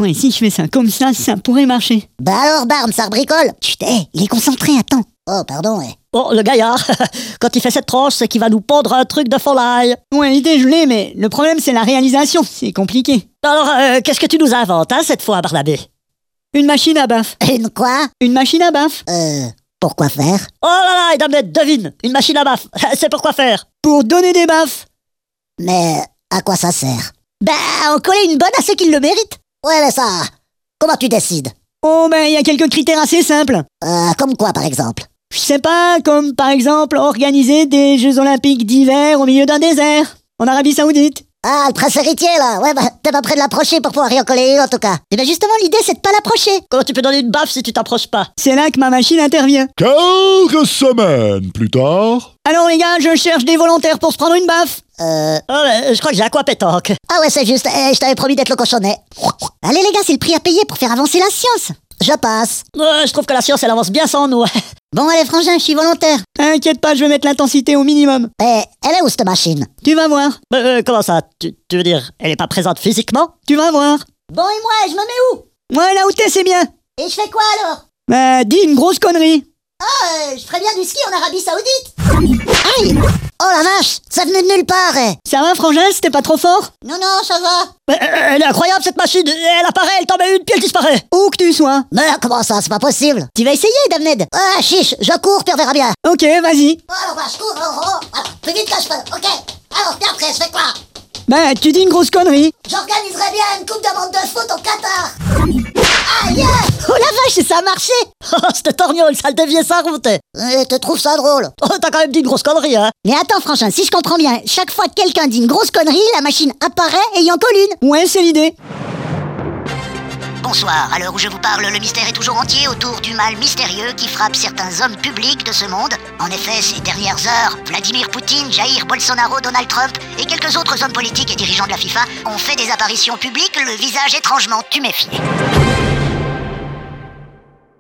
Ouais, si je fais ça comme ça pourrait marcher. Bah alors, Barnes, ça rebricole. Chut, il est concentré, attends. Oh, pardon, Bon, le gaillard, quand il fait cette tranche, c'est qu'il va nous pondre un truc de folie. Ouais, l'idée, je l'ai, mais le problème, c'est la réalisation. C'est compliqué. Alors, qu'est-ce que tu nous inventes, hein, cette fois, Barnabé? Une machine à baffe. Une quoi? Une machine à baffe. Pourquoi faire? Oh là là, Damned, devine, une machine à baffe, c'est pour quoi faire? Pour donner des baffes. Mais à quoi ça sert? Bah, en coller une bonne à ceux qui le méritent. Ouais, mais ça... Comment tu décides? Oh, ben, il y a quelques critères assez simples. Comme quoi, par exemple? Je sais pas, comme par exemple organiser des Jeux Olympiques d'hiver au milieu d'un désert, en Arabie Saoudite. Ah, le prince héritier, là. Ouais, bah, t'es pas près de l'approcher pour pouvoir y en coller une, en tout cas. Et bien justement, l'idée, c'est de pas l'approcher. Comment tu peux donner une baffe si tu t'approches pas? C'est là que ma machine intervient. Quelques semaines plus tard... Alors les gars, je cherche des volontaires pour se prendre une baffe. Oh, je crois que j'ai aqua pétanque. Ah ouais, c'est juste, je t'avais promis d'être le cochonnet. Allez les gars, c'est le prix à payer pour faire avancer la science. Je passe. Je trouve que la science, elle avance bien sans nous. Bon, allez, frangin, je suis volontaire. T'inquiète pas, je vais mettre l'intensité au minimum. Elle est où, cette machine? Tu vas voir. Comment ça? Tu veux dire, elle est pas présente physiquement? Tu vas voir. Bon, et moi, je me mets où? Ouais, là où t'es, c'est bien. Et je fais quoi, alors? Bah, dis une grosse connerie. Ah, je ferais bien du ski en Arabie Saoudite. Aïe! Oh la vache, ça venait de nulle part, Ça va, frangin, c'était pas trop fort? Non, non, ça va. Elle est incroyable, cette machine. Elle apparaît, elle t'en met une, puis elle disparaît. Où que tu sois. Mais comment ça, c'est pas possible? Tu vas essayer, Damned. Ah, chiche, je cours, puis on verra bien. Ok, vas-y. Oh, alors, bah, je cours, alors, plus vite que je peux, ok. Alors, puis après, je fais quoi? Bah, tu dis une grosse connerie. J'organiserai bien une coupe de monde de foot au Qatar. Aïe! Oh la vache, ça a marché. Oh, cette torgnole, ça le déviait sa route. Tu trouves ça drôle? Oh, t'as quand même dit une grosse connerie, hein. Mais attends, frangin, si je comprends bien, chaque fois que quelqu'un dit une grosse connerie, la machine apparaît et y en colle une. Ouais, c'est l'idée. Bonsoir, à l'heure où je vous parle, le mystère est toujours entier autour du mal mystérieux qui frappe certains hommes publics de ce monde. En effet, ces dernières heures, Vladimir Poutine, Jair Bolsonaro, Donald Trump et quelques autres hommes politiques et dirigeants de la FIFA ont fait des apparitions publiques, le visage étrangement tuméfié.